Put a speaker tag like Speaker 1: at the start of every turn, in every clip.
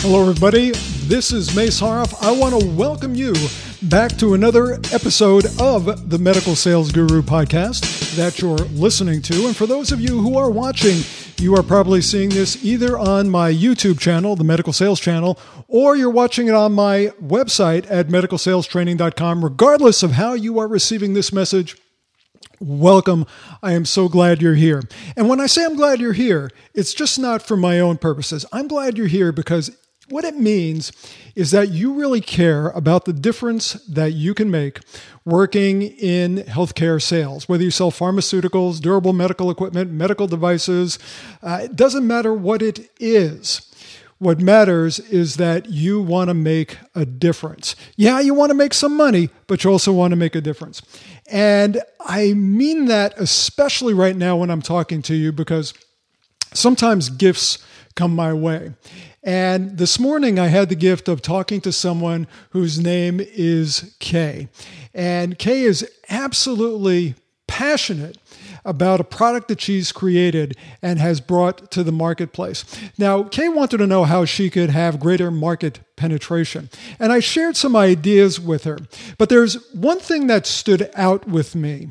Speaker 1: Hello, everybody. This is Mace Haroff. I want to welcome you back to another episode of the Medical Sales Guru podcast that you're listening to. And for those of you who are watching, you are probably seeing this either on my YouTube channel, the Medical Sales Channel, or you're watching it on my website at medicalsalestraining.com. Regardless of how you are receiving this message, welcome. I am so glad you're here. And when I say I'm glad you're here, it's just not for my own purposes. I'm glad you're here because what it means is that you really care about the difference that you can make working in healthcare sales, whether you sell pharmaceuticals, durable medical equipment, medical devices. It doesn't matter what it is. What matters is that you want to make a difference. Yeah, you want to make some money, but you also want to make a difference. And I mean that especially right now when I'm talking to you, because sometimes gifts come my way. And this morning I had the gift of talking to someone whose name is Kay. And Kay is absolutely passionate about a product that she's created and has brought to the marketplace. Now, Kay wanted to know how she could have greater market penetration. And I shared some ideas with her. But there's one thing that stood out for me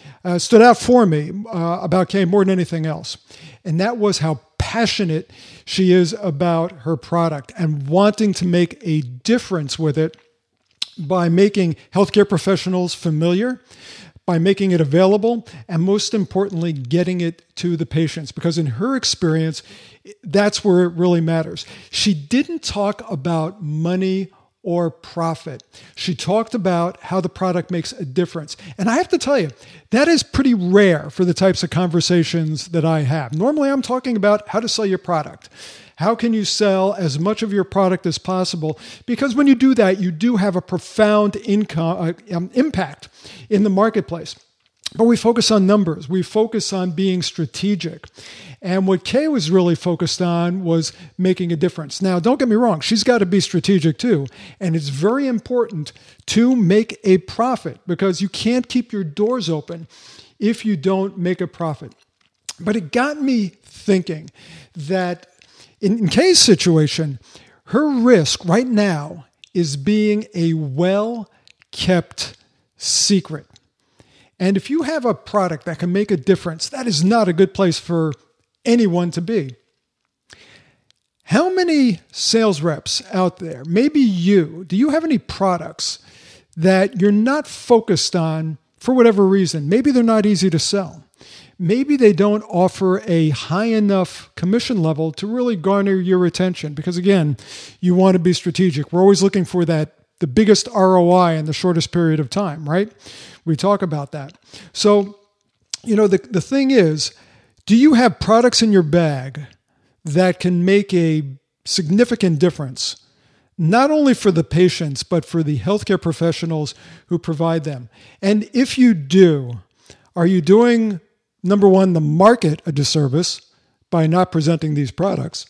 Speaker 1: about Kay more than anything else. And that was how passionate she is about her product and wanting to make a difference with it by making healthcare professionals familiar, by making it available, and most importantly, getting it to the patients. Because in her experience, that's where it really matters. She didn't talk about money or profit. She talked about how the product makes a difference. And I have to tell you, that is pretty rare for the types of conversations that I have. Normally, I'm talking about how to sell your product. How can you sell as much of your product as possible? Because when you do that, you do have a profound impact in the marketplace. But we focus on numbers. We focus on being strategic. And what Kay was really focused on was making a difference. Now, don't get me wrong. She's got to be strategic too. And it's very important to make a profit because you can't keep your doors open if you don't make a profit. But it got me thinking that in Kay's situation, her risk right now is being a well-kept secret. And if you have a product that can make a difference, that is not a good place for anyone to be. How many sales reps out there, maybe you, do you have any products that you're not focused on for whatever reason? Maybe they're not easy to sell. Maybe they don't offer a high enough commission level to really garner your attention because, again, you want to be strategic. We're always looking for the biggest ROI in the shortest period of time, right? We talk about that. So, the thing is, do you have products in your bag that can make a significant difference, not only for the patients, but for the healthcare professionals who provide them? And if you do, are you doing, number one, the market a disservice by not presenting these products?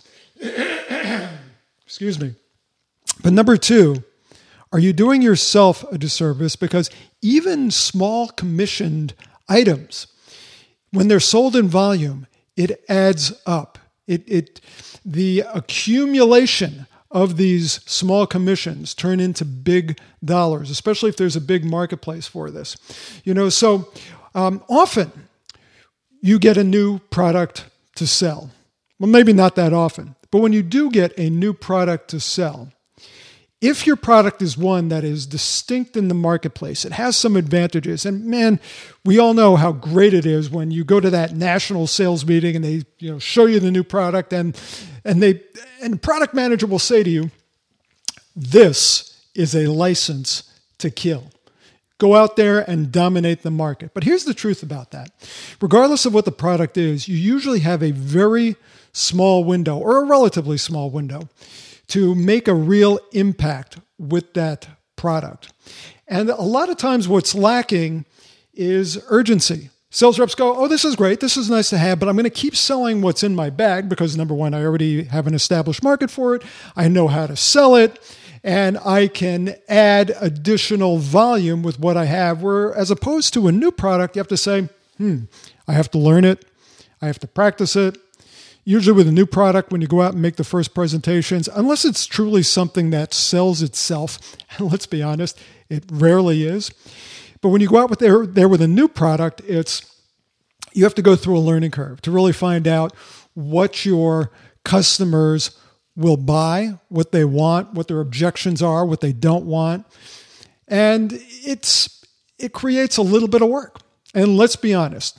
Speaker 1: Excuse me. But number two, are you doing yourself a disservice? Because even small commissioned items, when they're sold in volume, it adds up. The accumulation of these small commissions turn into big dollars, especially if there's a big marketplace for this. Often you get a new product to sell. Well, maybe not that often, but when you do get a new product to sell, if your product is one that is distinct in the marketplace, it has some advantages. And man, we all know how great it is when you go to that national sales meeting and they show you the new product and the product manager will say to you, "This is a license to kill. Go out there and dominate the market." But here's the truth about that. Regardless of what the product is, you usually have a very small window or a relatively small window to make a real impact with that product. And a lot of times what's lacking is urgency. Sales reps go, "Oh, this is great. This is nice to have, but I'm going to keep selling what's in my bag because, number one, I already have an established market for it. I know how to sell it, and I can add additional volume with what I have." Where as opposed to a new product, you have to say, I have to learn it. I have to practice it. Usually with a new product, when you go out and make the first presentations, unless it's truly something that sells itself, and let's be honest, it rarely is. But when you go out there with a new product, you have to go through a learning curve to really find out what your customers will buy, what they want, what their objections are, what they don't want. And it creates a little bit of work. And let's be honest,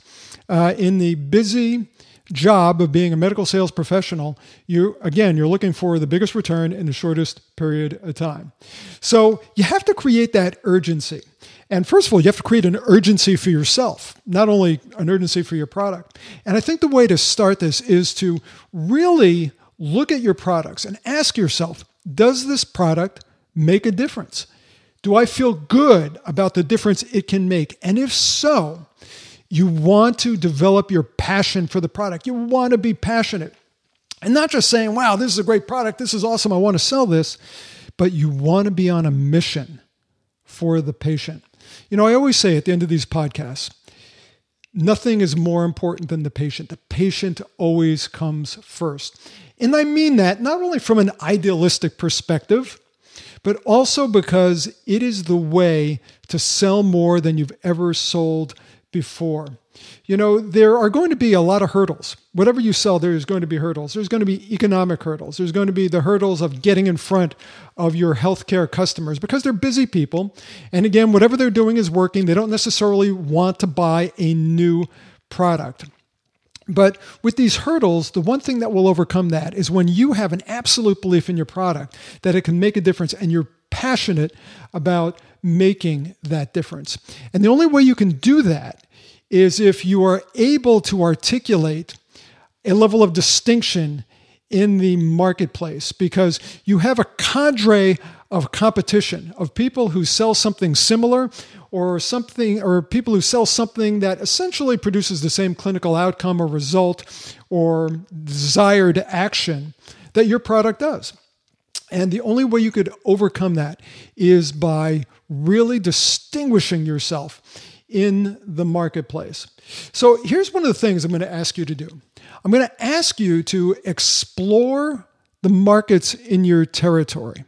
Speaker 1: in the busy job of being a medical sales professional, you're looking for the biggest return in the shortest period of time. So you have to create that urgency. And first of all, you have to create an urgency for yourself, not only an urgency for your product. And I think the way to start this is to really look at your products and ask yourself, does this product make a difference? Do I feel good about the difference it can make? And if so, you want to develop your passion for the product. You want to be passionate and not just saying, wow, this is a great product. This is awesome. I want to sell this. But you want to be on a mission for the patient. You know, I always say at the end of these podcasts, nothing is more important than the patient. The patient always comes first. And I mean that not only from an idealistic perspective, but also because it is the way to sell more than you've ever sold before. You know, there are going to be a lot of hurdles. Whatever you sell, there's going to be hurdles. There's going to be economic hurdles. There's going to be the hurdles of getting in front of your healthcare customers because they're busy people. And again, whatever they're doing is working. They don't necessarily want to buy a new product. But with these hurdles, the one thing that will overcome that is when you have an absolute belief in your product that it can make a difference and you're passionate about making that difference. And the only way you can do that is if you are able to articulate a level of distinction in the marketplace, because you have a cadre of competition of people who sell something similar or people who sell something that essentially produces the same clinical outcome or result or desired action that your product does. And the only way you could overcome that is by really distinguishing yourself in the marketplace. So here's one of the things I'm going to ask you to do. I'm going to ask you to explore the markets in your territory.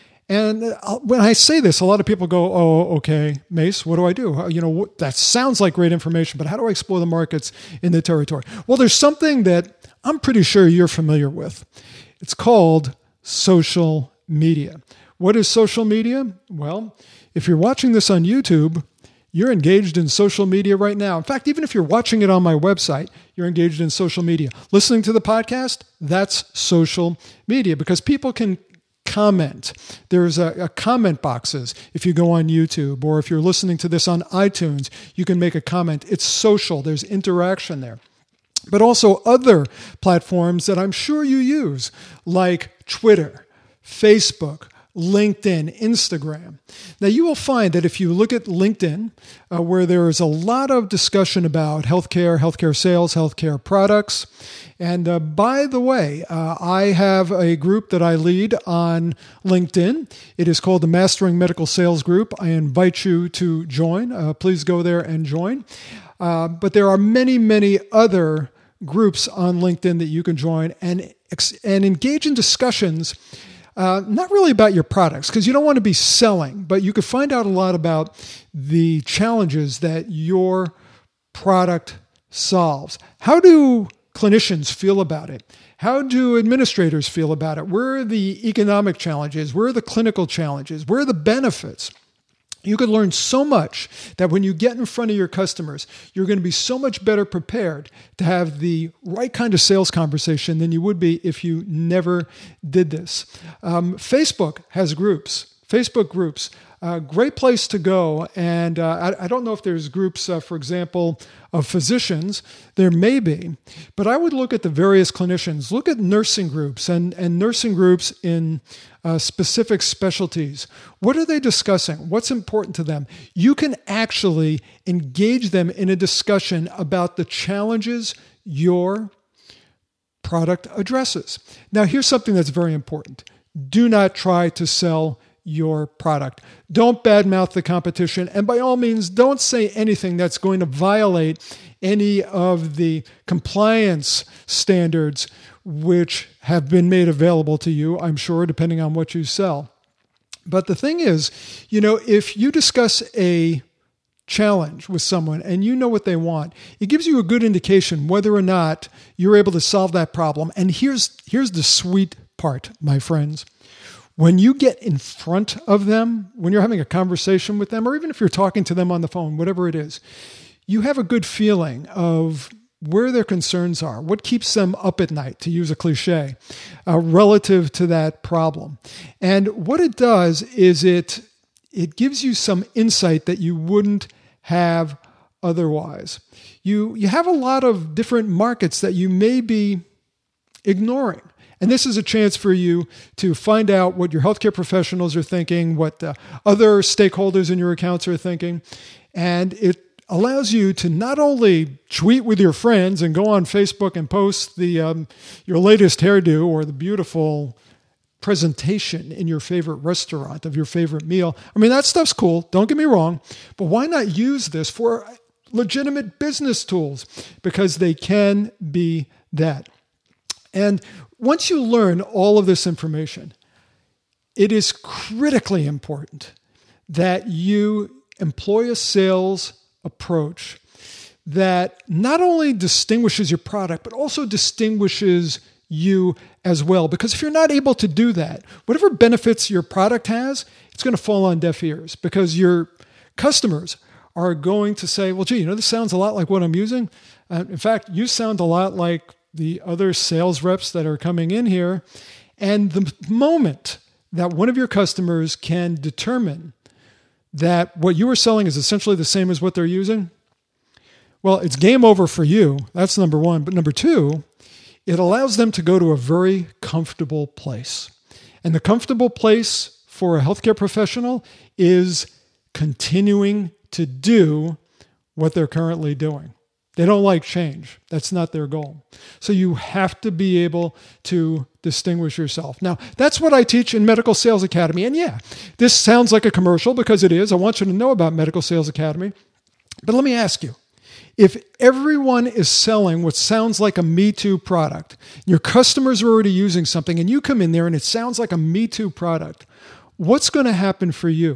Speaker 1: And when I say this, a lot of people go, oh, okay, Mace, what do I do? You know, that sounds like great information, but how do I explore the markets in the territory? Well, there's something that I'm pretty sure you're familiar with. It's called social media. What is social media? Well, if you're watching this on YouTube, you're engaged in social media right now. In fact, even if you're watching it on my website, you're engaged in social media. Listening to the podcast, that's social media because people can comment. There's a comment boxes if you go on YouTube, or if you're listening to this on iTunes, you can make a comment. It's social. There's interaction there. But also other platforms that I'm sure you use, like Twitter, Facebook, LinkedIn, Instagram. Now, you will find that if you look at LinkedIn, where there is a lot of discussion about healthcare sales, healthcare products. And by the way, I have a group that I lead on LinkedIn. It is called the Mastering Medical Sales Group. I invite you to join. Please go there and join. But there are many, many other groups on LinkedIn that you can join and engage in discussions. Not really about your products, because you don't want to be selling, but you could find out a lot about the challenges that your product solves. How do clinicians feel about it? How do administrators feel about it? Where are the economic challenges? Where are the clinical challenges? Where are the benefits? You could learn so much that when you get in front of your customers, you're going to be so much better prepared to have the right kind of sales conversation than you would be if you never did this. Facebook has groups. Facebook groups, great place to go. And I don't know if there's groups, for example, of physicians. There may be. But I would look at the various clinicians. Look at nursing groups and nursing groups in specific specialties. What are they discussing? What's important to them? You can actually engage them in a discussion about the challenges your product addresses. Now, here's something that's very important. Do not try to sell your product. Don't badmouth the competition. And by all means, don't say anything that's going to violate any of the compliance standards which have been made available to you, I'm sure, depending on what you sell. But the thing is, if you discuss a challenge with someone and you know what they want, it gives you a good indication whether or not you're able to solve that problem. And here's the sweet part, my friends. When you get in front of them, when you're having a conversation with them, or even if you're talking to them on the phone, whatever it is, you have a good feeling of where their concerns are, what keeps them up at night, to use a cliche, relative to that problem. And what it does is it gives you some insight that you wouldn't have otherwise. You have a lot of different markets that you may be ignoring. And this is a chance for you to find out what your healthcare professionals are thinking, what other stakeholders in your accounts are thinking. And it allows you to not only tweet with your friends and go on Facebook and post your latest hairdo or the beautiful presentation in your favorite restaurant of your favorite meal. I mean, that stuff's cool. Don't get me wrong. But why not use this for legitimate business tools? Because they can be that. And once you learn all of this information, it is critically important that you employ a sales approach that not only distinguishes your product, but also distinguishes you as well. Because if you're not able to do that, whatever benefits your product has, it's going to fall on deaf ears because your customers are going to say, well, gee, this sounds a lot like what I'm using. In fact, you sound a lot like the other sales reps that are coming in here. And the moment that one of your customers can determine that what you are selling is essentially the same as what they're using, well, it's game over for you. That's number one. But number two, it allows them to go to a very comfortable place. And the comfortable place for a healthcare professional is continuing to do what they're currently doing. They don't like change. That's not their goal. So you have to be able to distinguish yourself. Now, that's what I teach in Medical Sales Academy. And yeah, this sounds like a commercial because it is. I want you to know about Medical Sales Academy. But let me ask you, if everyone is selling what sounds like a Me Too product, your customers are already using something, and you come in there and it sounds like a Me Too product, what's going to happen for you?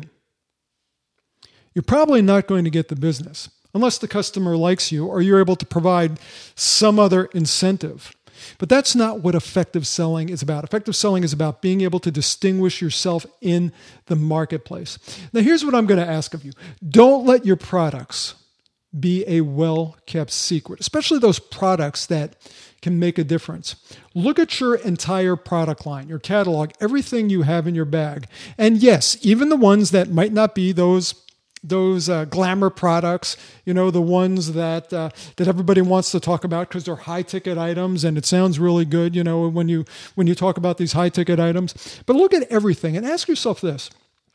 Speaker 1: You're probably not going to get the business unless the customer likes you or you're able to provide some other incentive. But that's not what effective selling is about. Effective selling is about being able to distinguish yourself in the marketplace. Now, here's what I'm going to ask of you. Don't let your products be a well-kept secret, especially those products that can make a difference. Look at your entire product line, your catalog, everything you have in your bag. And yes, even the ones that might not be those glamour products, the ones that everybody wants to talk about because they're high-ticket items and it sounds really good, when you talk about these high-ticket items. But look at everything and ask yourself this: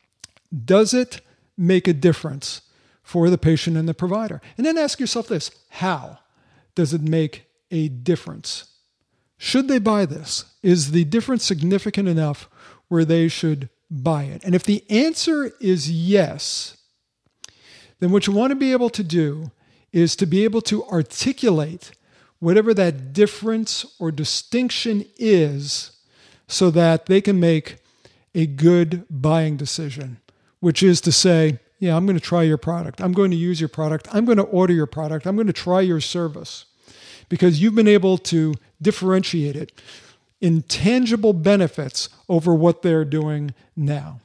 Speaker 1: does it make a difference for the patient and the provider? And then ask yourself this: how does it make a difference? Should they buy this? Is the difference significant enough where they should buy it? And if the answer is yes, then what you want to be able to do is to be able to articulate whatever that difference or distinction is so that they can make a good buying decision, which is to say, yeah, I'm going to try your product. I'm going to use your product. I'm going to order your product. I'm going to try your service because you've been able to differentiate it in tangible benefits over what they're doing now.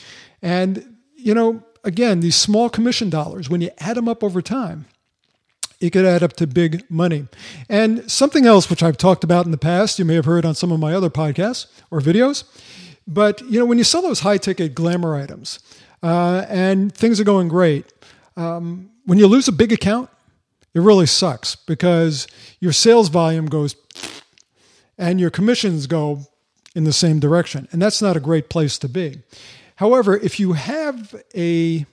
Speaker 1: And, again, these small commission dollars, when you add them up over time, it could add up to big money. And something else which I've talked about in the past, you may have heard on some of my other podcasts or videos, but when you sell those high-ticket glamour items and things are going great, when you lose a big account, it really sucks because your sales volume goes and your commissions go in the same direction. And that's not a great place to be. However, if you have a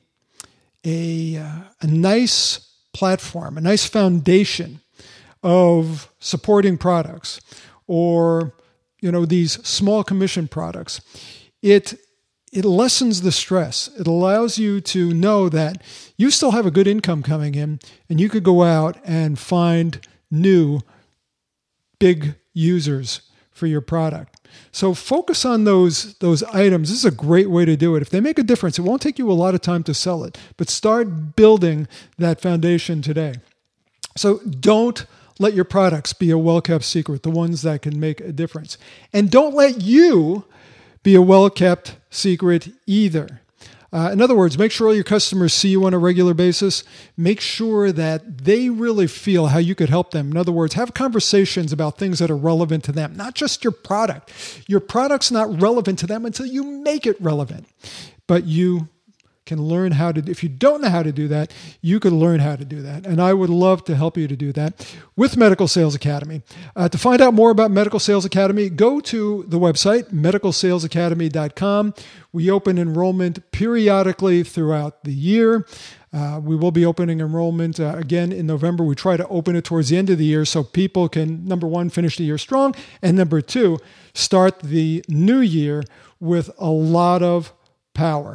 Speaker 1: nice platform, a nice foundation of supporting products or, these small commission products, it lessens the stress. It allows you to know that you still have a good income coming in and you could go out and find new big users for your product. So focus on those items. This is a great way to do it. If they make a difference, it won't take you a lot of time to sell it, but start building that foundation today. So don't let your products be a well-kept secret, the ones that can make a difference. And don't let you be a well-kept secret either. In other words, make sure all your customers see you on a regular basis. Make sure that they really feel how you could help them. In other words, have conversations about things that are relevant to them, not just your product. Your product's not relevant to them until you make it relevant. But you can learn how to, if you don't know how to do that, you can learn how to do that. And I would love to help you to do that with Medical Sales Academy. To find out more about Medical Sales Academy, go to the website, medicalsalesacademy.com. We open enrollment periodically throughout the year. We will be opening enrollment again in November. We try to open it towards the end of the year so people can, number one, finish the year strong, and number two, start the new year with a lot of power.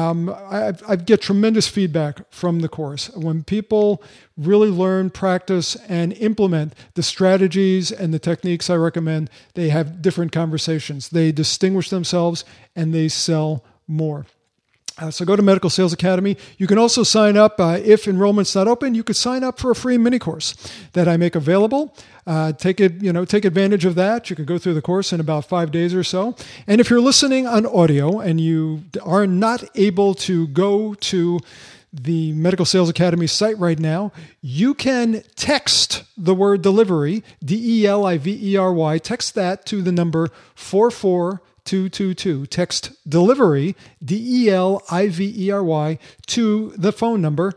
Speaker 1: I get tremendous feedback from the course. When people really learn, practice, and implement the strategies and the techniques I recommend, they have different conversations. They distinguish themselves and they sell more. So go to Medical Sales Academy. You can also sign up. If enrollment's not open, you could sign up for a free mini course that I make available. Take advantage of that. You can go through the course in about 5 days or so. And if you're listening on audio and you are not able to go to the Medical Sales Academy site right now, you can text the word delivery, DELIVERY, text that to the number 44222. Text delivery, DELIVERY, to the phone number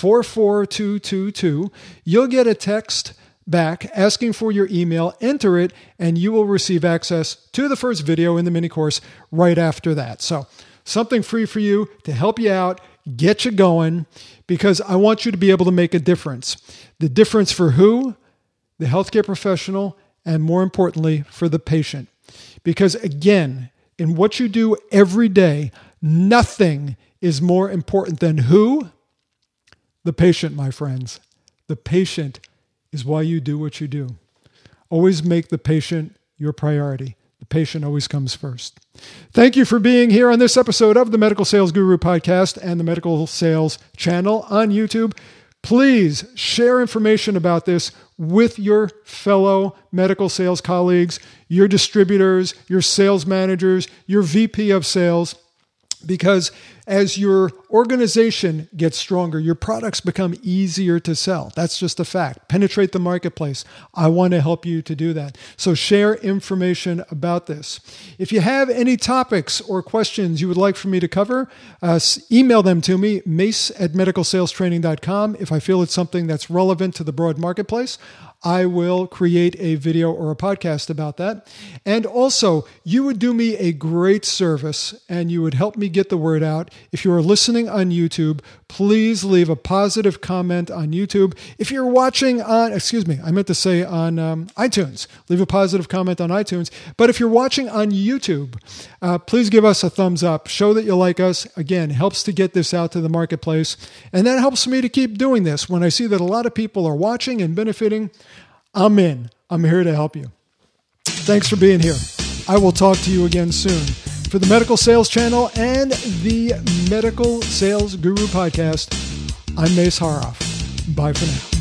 Speaker 1: 44222. You'll get a text back asking for your email. Enter it, and you will receive access to the first video in the mini course right after that. So something free for you to help you out, get you going, because I want you to be able to make a difference. The difference for who? The healthcare professional, and more importantly, for the patient. Because again, in what you do every day, nothing is more important than who? The patient, my friends. The patient is why you do what you do. Always make the patient your priority. The patient always comes first. Thank you for being here on this episode of the Medical Sales Guru Podcast and the Medical Sales channel on YouTube. Please share information about this with your fellow medical sales colleagues, your distributors, your sales managers, your VP of sales, because as your organization gets stronger, your products become easier to sell. That's just a fact. Penetrate the marketplace. I want to help you to do that. So share information about this. If you have any topics or questions you would like for me to cover, email them to me, mace@medicalsalestraining.com. If I feel it's something that's relevant to the broad marketplace, I will create a video or a podcast about that. And also, you would do me a great service and you would help me get the word out. If you are listening on YouTube, please leave a positive comment on YouTube. If you're watching on, on iTunes, leave a positive comment on iTunes. But if you're watching on YouTube, please give us a thumbs up. Show that you like us. Again, helps to get this out to the marketplace. And that helps me to keep doing this. When I see that a lot of people are watching and benefiting, I'm in. I'm here to help you. Thanks for being here. I will talk to you again soon. For the Medical Sales Channel and the Medical Sales Guru Podcast, I'm Mace Haroff. Bye for now.